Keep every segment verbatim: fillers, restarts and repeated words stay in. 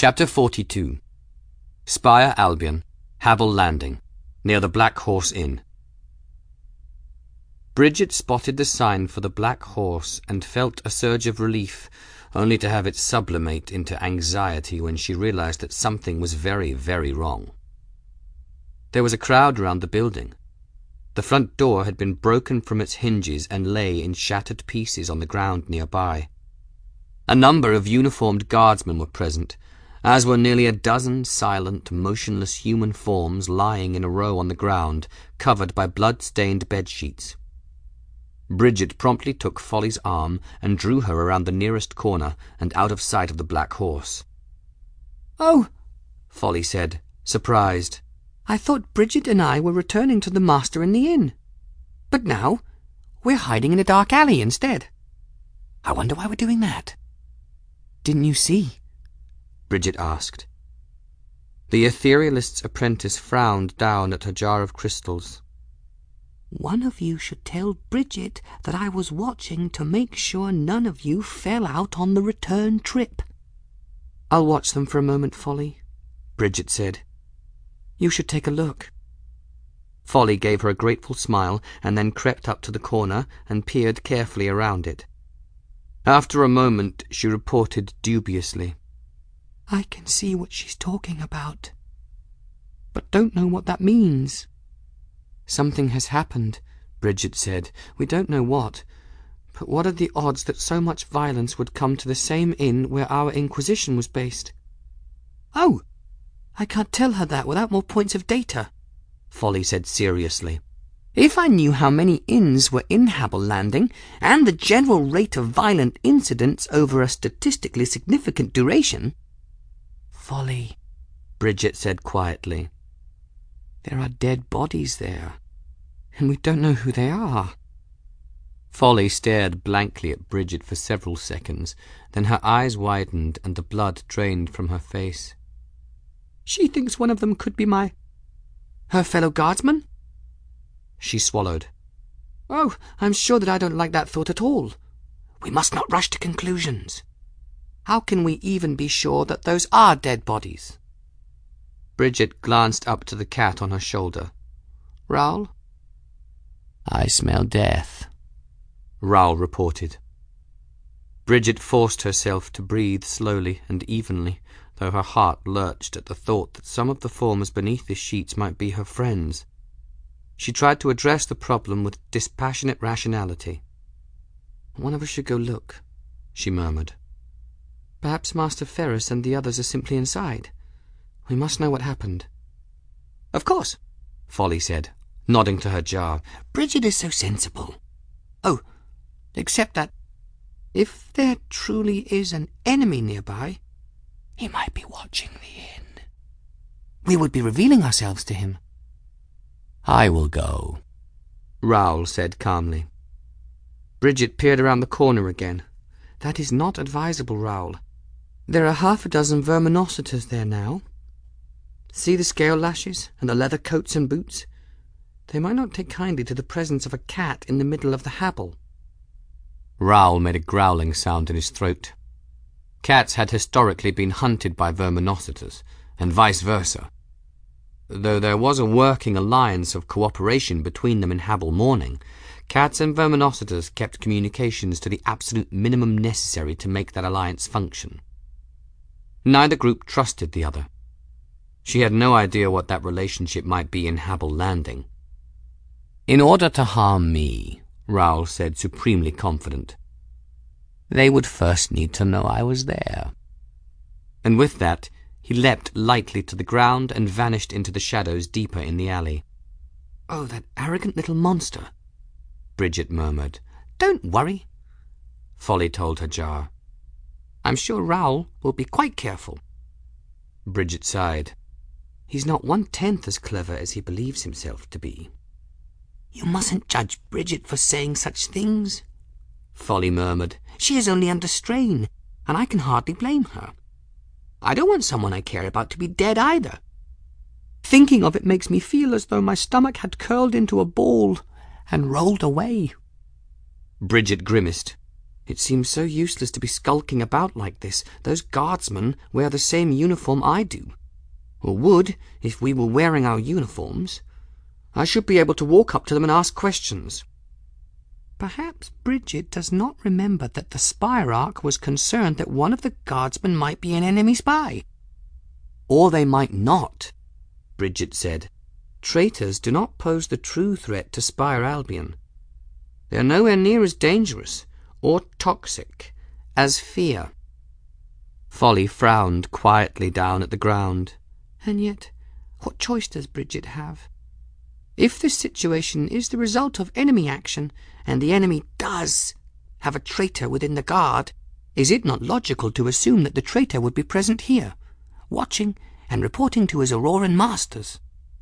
Chapter forty-two. Spire Albion, Habel Landing, near the Black Horse Inn. Bridget spotted the sign for the Black Horse and felt a surge of relief, only to have it sublimate into anxiety when she realized that something was very, very wrong. There was a crowd around the building. The front door had been broken from its hinges and lay in shattered pieces on the ground nearby. A number of uniformed guardsmen were present, as were nearly a dozen silent, motionless human forms lying in a row on the ground, covered by blood-stained bedsheets. Bridget promptly took Folly's arm and drew her around the nearest corner and out of sight of the Black Horse. "Oh," Folly said, surprised. "I thought Bridget and I were returning to the master in the inn. But now we're hiding in a dark alley instead. I wonder why we're doing that." "Didn't you see?" Bridget asked. The etherealist's apprentice frowned down at her jar of crystals. "One of you should tell Bridget that I was watching to make sure none of you fell out on the return trip." "I'll watch them for a moment, Folly," Bridget said. "You should take a look." Folly gave her a grateful smile and then crept up to the corner and peered carefully around it. After a moment, she reported dubiously, "I can see what she's talking about, but don't know what that means." "Something has happened," Bridget said. "We don't know what. But what are the odds that so much violence would come to the same inn where our Inquisition was based?" "Oh, I can't tell her that without more points of data," Folly said seriously. "If I knew how many inns were in Habel Landing and the general rate of violent incidents over a statistically significant duration—" "Folly," Bridget said quietly, "there are dead bodies there, and we don't know who they are." Folly stared blankly at Bridget for several seconds, then her eyes widened and the blood drained from her face. "She thinks one of them could be my... her fellow guardsman?" She swallowed. "Oh, I'm sure that I don't like that thought at all. We must not rush to conclusions. How can we even be sure that those are dead bodies?" Bridget glanced up to the cat on her shoulder. "Raoul?" "I smell death," Raoul reported. Bridget forced herself to breathe slowly and evenly, though her heart lurched at the thought that some of the forms beneath the sheets might be her friends. She tried to address the problem with dispassionate rationality. "One of us should go look," she murmured. "Perhaps Master Ferris and the others are simply inside. We must know what happened." "Of course," Folly said, nodding to her jar. "Bridget is so sensible. Oh, except that if there truly is an enemy nearby, he might be watching the inn. We would be revealing ourselves to him." "I will go," Raoul said calmly. Bridget peered around the corner again. "That is not advisable, Raoul. There are half a dozen verminocitors there now. See the scale lashes and the leather coats and boots? They might not take kindly to the presence of a cat in the middle of the Habel." Raoul made a growling sound in his throat. Cats had historically been hunted by verminocitors, and vice versa. Though there was a working alliance of cooperation between them in Habel Morning, cats and verminocitors kept communications to the absolute minimum necessary to make that alliance function. Neither group trusted the other. She had no idea what that relationship might be in Habel Landing. "In order to harm me," Raoul said, supremely confident, "they would first need to know I was there." And with that, he leapt lightly to the ground and vanished into the shadows deeper in the alley. "Oh, that arrogant little monster," Bridget murmured. "Don't worry," Folly told her jar. "I'm sure Raoul will be quite careful." Bridget sighed. "He's not one-tenth as clever as he believes himself to be." "You mustn't judge Bridget for saying such things," Folly murmured. "She is only under strain, and I can hardly blame her. I don't want someone I care about to be dead either. Thinking of it makes me feel as though my stomach had curled into a ball and rolled away." Bridget grimaced. It seems so useless to be skulking about like this. Those guardsmen wear the same uniform I do. Or would, if we were wearing our uniforms. I should be able to walk up to them and ask questions. Perhaps Bridget does not remember that the Spirarch was concerned that one of the guardsmen might be an enemy spy. Or they might not, Bridget said. Traitors do not pose the true threat to Spire Albion. They are nowhere near as dangerous or toxic as fear. Folly frowned quietly down at the ground. And yet, what choice does Bridget have? If this situation is the result of enemy action, and the enemy does have a traitor within the guard, is it not logical to assume that the traitor would be present here, watching and reporting to his Auroran masters?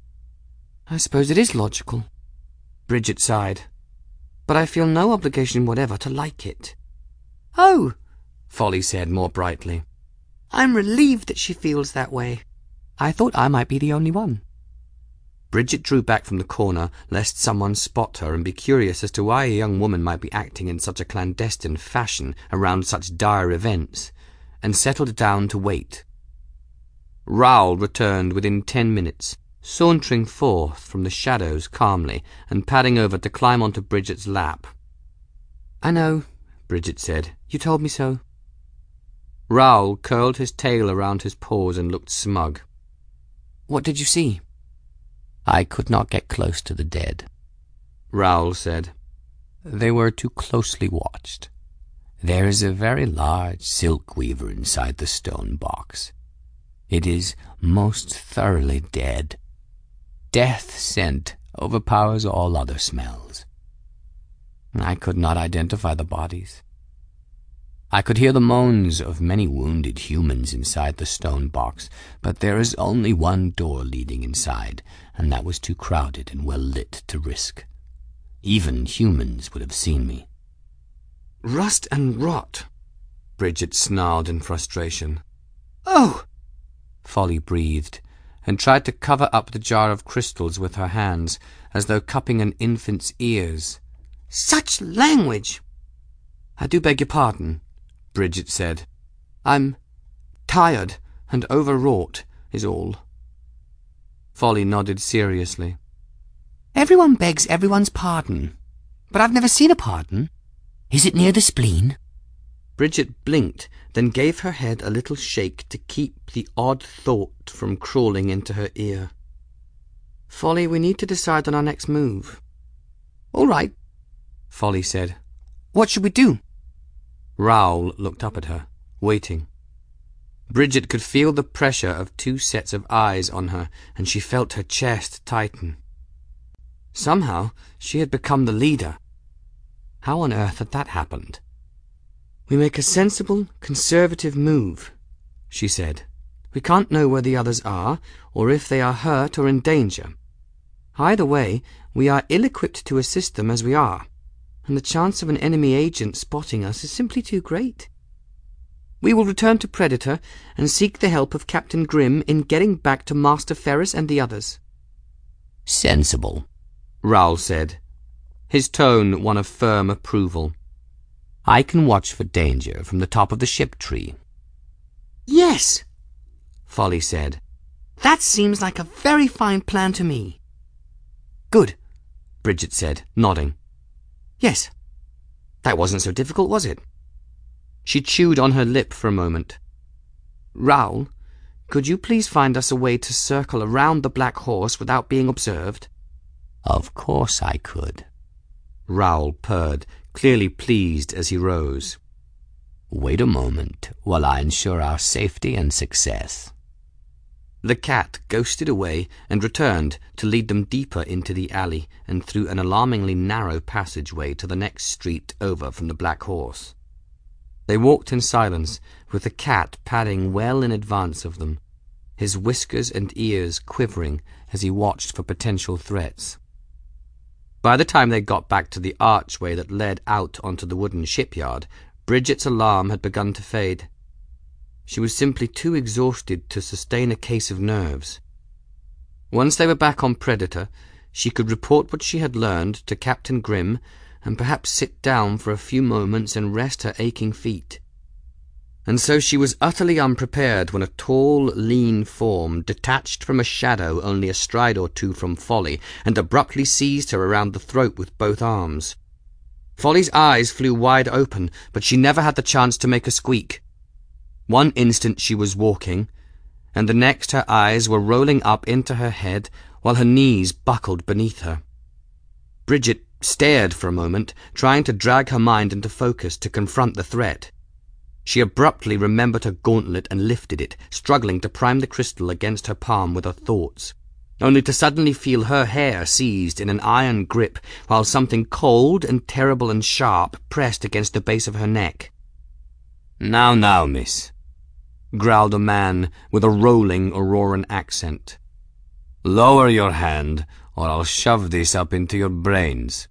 I suppose it is logical, Bridget sighed, but I feel no obligation whatever to like it. Oh, Folly said more brightly. I'm relieved that she feels that way. I thought I might be the only one. Bridget drew back from the corner, lest someone spot her and be curious as to why a young woman might be acting in such a clandestine fashion around such dire events, and settled down to wait. Raoul returned within ten minutes, sauntering forth from the shadows calmly and padding over to climb onto Bridget's lap. I know, Bridget said. You told me so. Raoul curled his tail around his paws and looked smug. What did you see? I could not get close to the dead, Raoul said. They were too closely watched. There is a very large silk weaver inside the stone box. It is most thoroughly dead. Death scent overpowers all other smells. I could not identify the bodies. I could hear the moans of many wounded humans inside the stone box, but there is only one door leading inside, and that was too crowded and well lit to risk. Even humans would have seen me. Rust and rot, Bridget snarled in frustration. Oh! Folly breathed, and tried to cover up the jar of crystals with her hands, as though cupping an infant's ears. Such language! I do beg your pardon, Bridget said. I'm tired and overwrought, is all. Folly nodded seriously. Everyone begs everyone's pardon, but I've never seen a pardon. Is it near the spleen? Bridget blinked, then gave her head a little shake to keep the odd thought from crawling into her ear. Folly, we need to decide on our next move. All right, Folly said. What should we do? Raoul looked up at her, waiting. Bridget could feel the pressure of two sets of eyes on her, and she felt her chest tighten. Somehow she had become the leader. How on earth had that happened? We make a sensible, conservative move, she said. We can't know where the others are, or if they are hurt or in danger. Either way, we are ill-equipped to assist them as we are, and the chance of an enemy agent spotting us is simply too great. We will return to Predator and seek the help of Captain Grimm in getting back to Master Ferris and the others. Sensible, Raoul said, his tone one of firm approval. I can watch for danger from the top of the ship tree. Yes, Folly said. That seems like a very fine plan to me. Good, Bridget said, nodding. Yes. That wasn't so difficult, was it? She chewed on her lip for a moment. Raoul, could you please find us a way to circle around the Black Horse without being observed? Of course I could. Raoul purred, clearly pleased as he rose. Wait a moment while I ensure our safety and success. The cat ghosted away and returned to lead them deeper into the alley and through an alarmingly narrow passageway to the next street over from the Black Horse. They walked in silence, with the cat padding well in advance of them, his whiskers and ears quivering as he watched for potential threats. By the time they got back to the archway that led out onto the wooden shipyard, Bridget's alarm had begun to fade. She was simply too exhausted to sustain a case of nerves. Once they were back on Predator, she could report what she had learned to Captain Grimm, and perhaps sit down for a few moments and rest her aching feet. And so she was utterly unprepared when a tall, lean form detached from a shadow only a stride or two from Folly and abruptly seized her around the throat with both arms. Folly's eyes flew wide open, but she never had the chance to make a squeak. One instant she was walking, and the next her eyes were rolling up into her head while her knees buckled beneath her. Bridget stared for a moment, trying to drag her mind into focus to confront the threat. She abruptly remembered her gauntlet and lifted it, struggling to prime the crystal against her palm with her thoughts, only to suddenly feel her hair seized in an iron grip while something cold and terrible and sharp pressed against the base of her neck. "Now, now, miss," growled a man with a rolling Auroran accent. "Lower your hand, or I'll shove this up into your brains."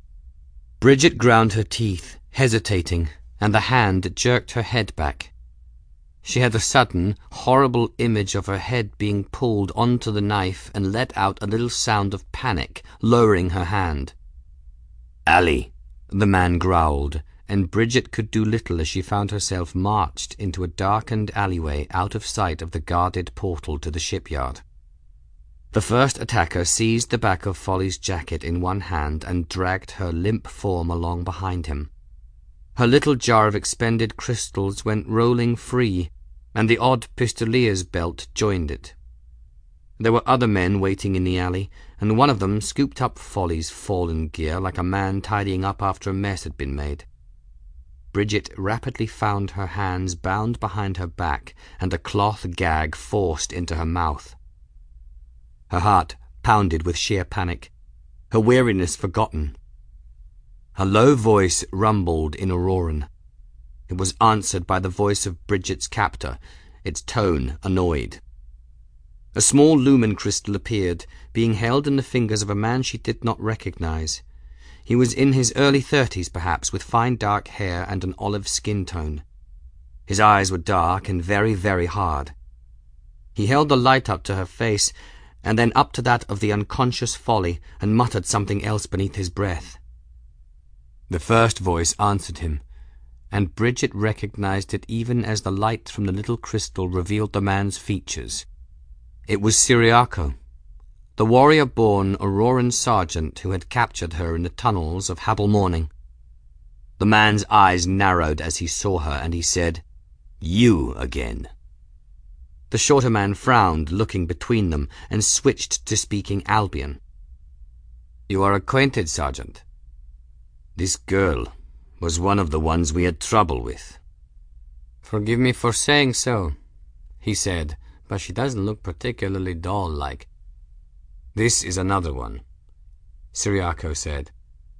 Bridget ground her teeth, hesitating, and the hand jerked her head back. She had a sudden, horrible image of her head being pulled onto the knife and let out a little sound of panic, lowering her hand. "Alley," the man growled, and Bridget could do little as she found herself marched into a darkened alleyway out of sight of the guarded portal to the shipyard. The first attacker seized the back of Folly's jacket in one hand and dragged her limp form along behind him. Her little jar of expended crystals went rolling free, and the odd pistolier's belt joined it. There were other men waiting in the alley, and one of them scooped up Folly's fallen gear like a man tidying up after a mess had been made. Bridget rapidly found her hands bound behind her back and a cloth gag forced into her mouth. Her heart pounded with sheer panic, her weariness forgotten. Her low voice rumbled in Auroran. It was answered by the voice of Bridget's captor, its tone annoyed. A small lumen crystal appeared, being held in the fingers of a man she did not recognize. He was in his early thirties, perhaps, with fine dark hair and an olive skin tone. His eyes were dark and very, very hard. He held the light up to her face, and then up to that of the unconscious Folly, and muttered something else beneath his breath. The first voice answered him, and Bridget recognized it even as the light from the little crystal revealed the man's features. It was Cyriaco, the warrior-born Auroran sergeant who had captured her in the tunnels of Habel Morning. The man's eyes narrowed as he saw her, and he said, "You again." The shorter man frowned, looking between them, and switched to speaking Albion. "You are acquainted, Sergeant? This girl was one of the ones we had trouble with." "Forgive me for saying so," he said, "but she doesn't look particularly doll-like." "This is another one," Cyriaco said.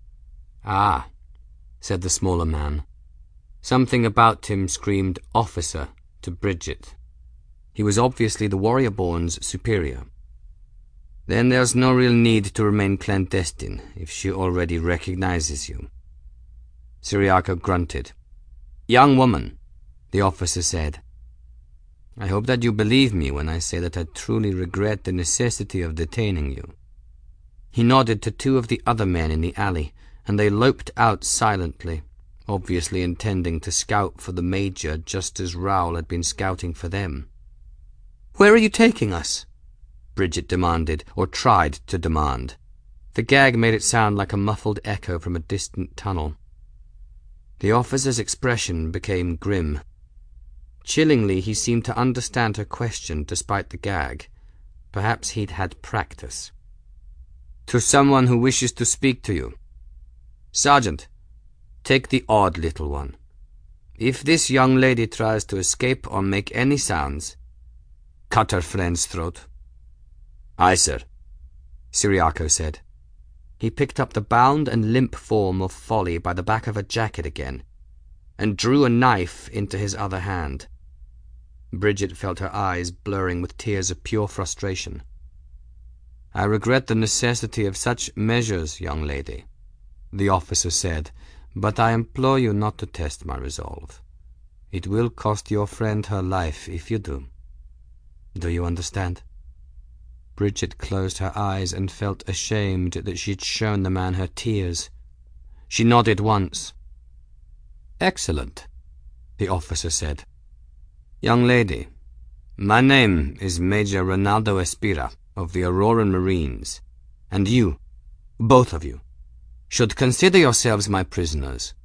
"Ah," said the smaller man. Something about him screamed officer to Bridget. He was obviously the warrior-born's superior. "Then there's no real need to remain clandestine if she already recognizes you." Cyriaco grunted. "Young woman," the officer said, "I hope that you believe me when I say that I truly regret the necessity of detaining you." He nodded to two of the other men in the alley, and they loped out silently, obviously intending to scout for the Major just as Raoul had been scouting for them. "Where are you taking us?" Bridget demanded, or tried to demand. The gag made it sound like a muffled echo from a distant tunnel. The officer's expression became grim. Chillingly, he seemed to understand her question despite the gag. Perhaps he'd had practice. "To someone who wishes to speak to you. Sergeant, take the odd little one. If this young lady tries to escape or make any sounds, cut her friend's throat." "Aye, sir," Cyriaco said. He picked up the bound and limp form of Folly by the back of her jacket again, and drew a knife into his other hand. Bridget felt her eyes blurring with tears of pure frustration. "I regret the necessity of such measures, young lady," the officer said, "but I implore you not to test my resolve. It will cost your friend her life if you do. Do you understand?" Bridget closed her eyes and felt ashamed that she had shown the man her tears. She nodded once. "Excellent," the officer said. "Young lady, my name is Major Ronaldo Espira of the Auroran Marines, and you, both of you, should consider yourselves my prisoners.